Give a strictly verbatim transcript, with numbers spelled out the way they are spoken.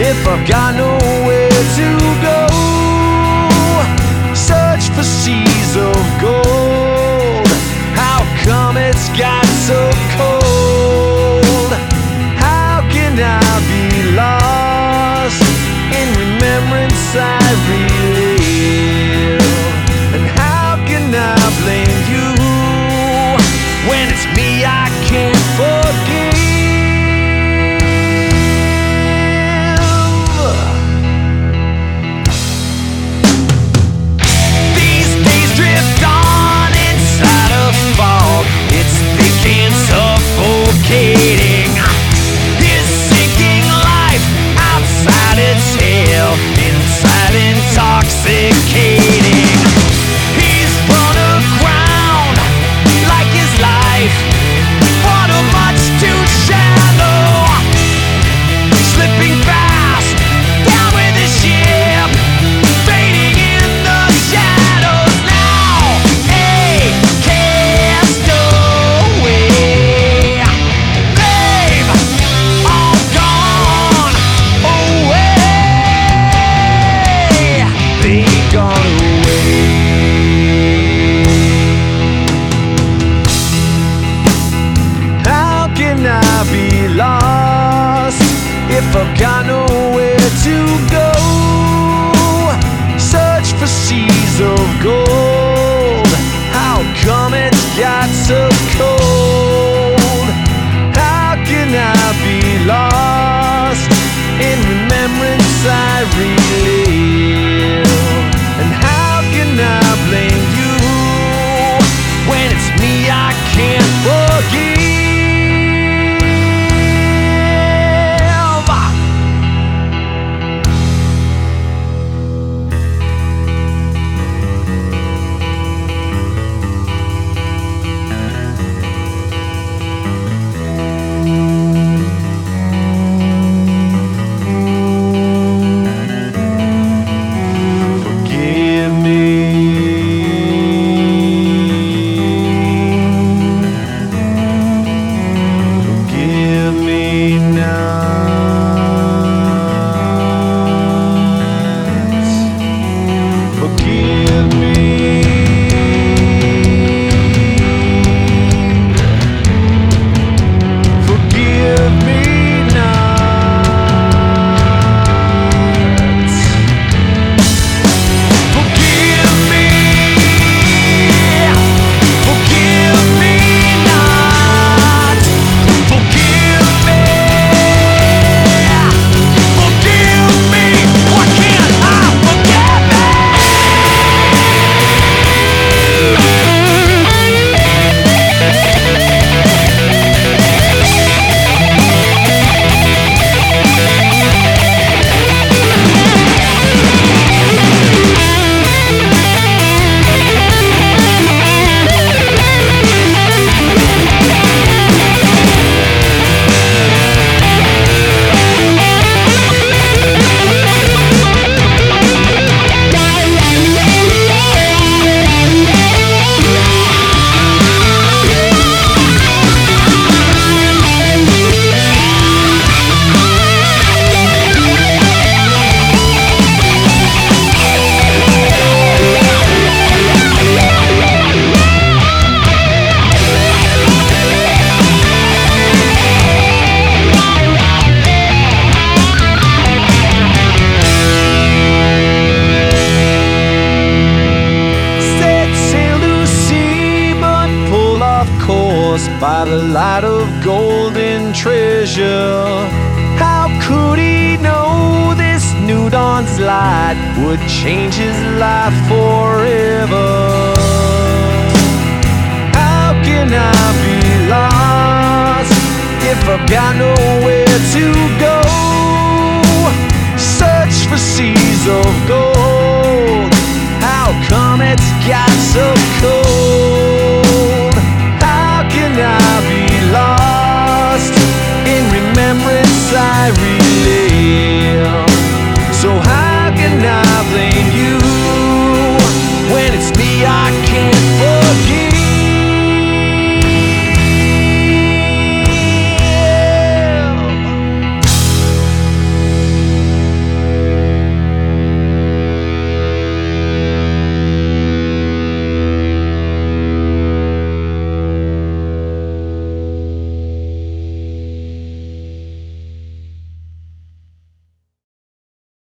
if I've got nowhere to go? Search for seas of gold. How come it's got so cold? How can I be lost in remembrance I relive? And how can I blame you when it's me I can't forgive? These days drift on inside a fog. It's thick and suffocating. His sinking life outside its hell, inside intoxicating. He's run aground like his life, water much too shallow, slipping fast down with the ship, fading in the shadows now. A castaway, they've all gone away. They've gone away. How can I be lost if I've got nowhere to go? Search for seas of gold. How come it's got so cold? How can I be lost in remembrance I relive? And how can I blame you when it's me I can't forgive? Forgive me. Forgive me not. Forgive me. Forgive me not. Forgive me. Forgive me not. Forgive me. Forgive me. Why can't I forgive me? Set sail to sea, but pull off course by the light of golden treasure. How could he know this new dawn's light would change his life forever? How can I be lost if I've got nowhere to go?